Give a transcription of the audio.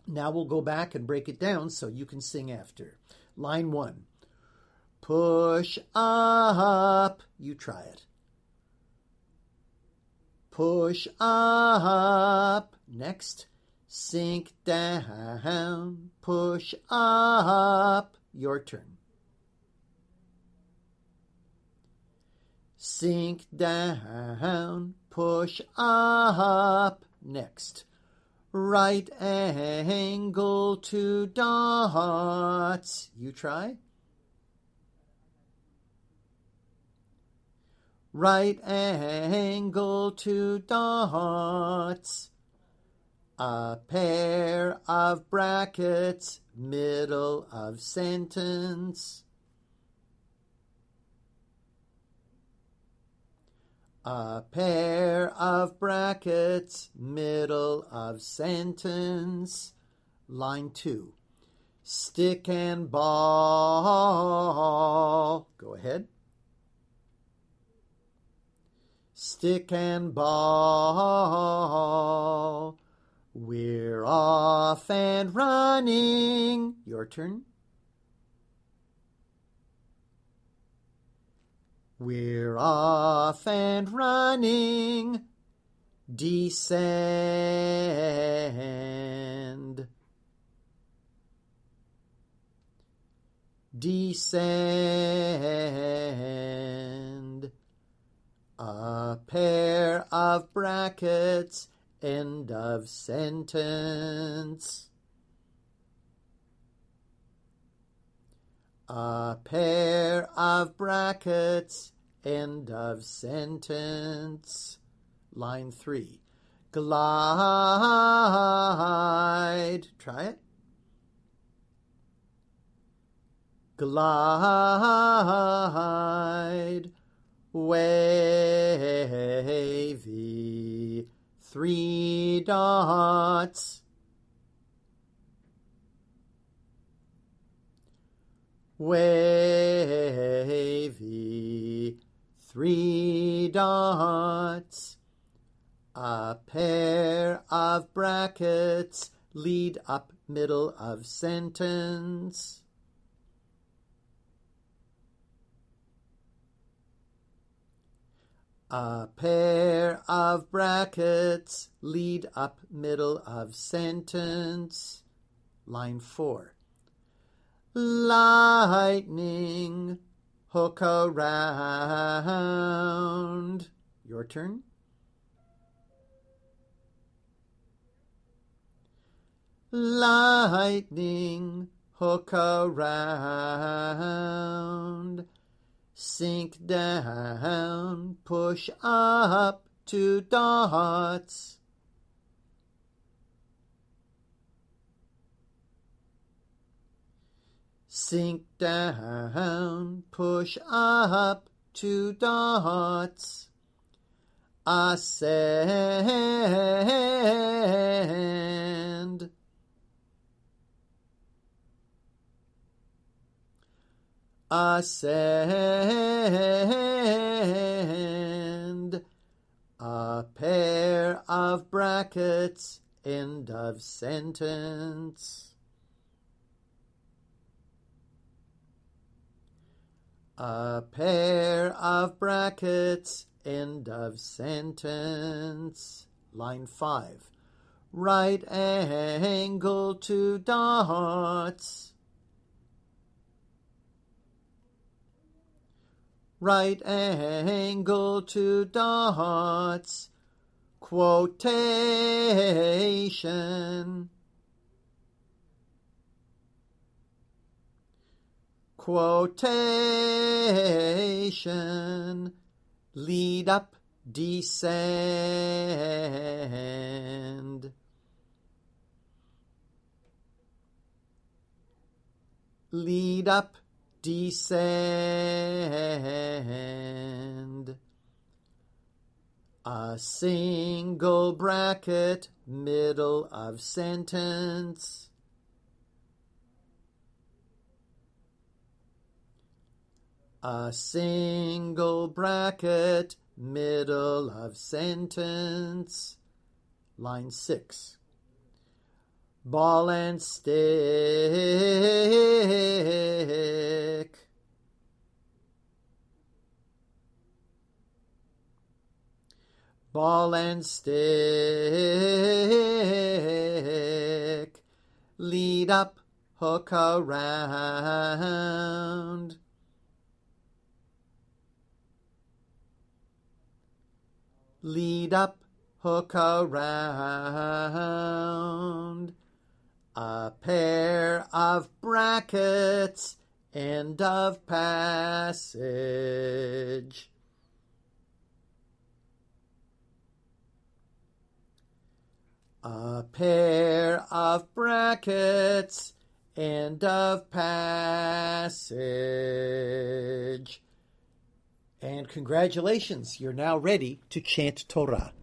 Now we'll go back and break it down so you can sing after. Line 1. Push up. You try it. Push up. Next. Sink down. Push up. Your turn. Sink down. Push up. Next. Right angle to dots. You try. Right angle to dots. A pair of brackets, middle of sentence. A pair of brackets, middle of sentence. Line 2. Stick and ball. Go ahead. Stick and ball. We're off and running. Your turn. We're off and running. Descend. Descend. A pair of brackets, end of sentence. A pair of brackets, end of sentence. Line 3. Glide. Try it. Glide. Wavy. 3 dots. Wavy. 3 dots. A pair of brackets lead up middle of sentence. A pair of brackets lead up middle of sentence. Line 4. Lightning, hook around. Your turn. Lightning, hook around. Sink down, push up to dots. Sink down, push up to dots. Ascend. Ascend. A pair of brackets, end of sentence. A pair of brackets, end of sentence. Line 5. Right angle to dots. Right angle to dots. Quotation. Quotation. Lead up, descend. Lead up, descend. A single bracket, middle of sentence. A single bracket, middle of sentence. Line 6. ball and stick. Ball and stick. Lead up, hook around. Lead up, hook around. A pair of brackets, end of passage. A pair of brackets, end of passage. And congratulations, you're now ready to chant Torah.